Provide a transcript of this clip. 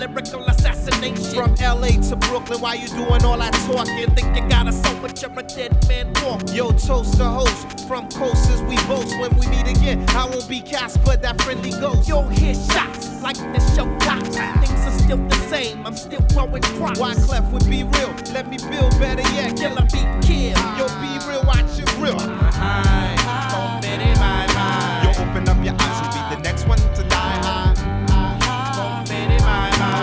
lyrical assassination. From LA to Brooklyn, why you doing all that talking? Think you got a soul, but you're a dead man walking. Yo, toast the host. From coasters we boast. When we meet again, I won't be Casper, that friendly ghost. You'll hear shots like the show tops. Things are still the same, I'm still growing crops. Wyclef would be real, let me build better yet. Killer be killed. Yo, be real, watch it real.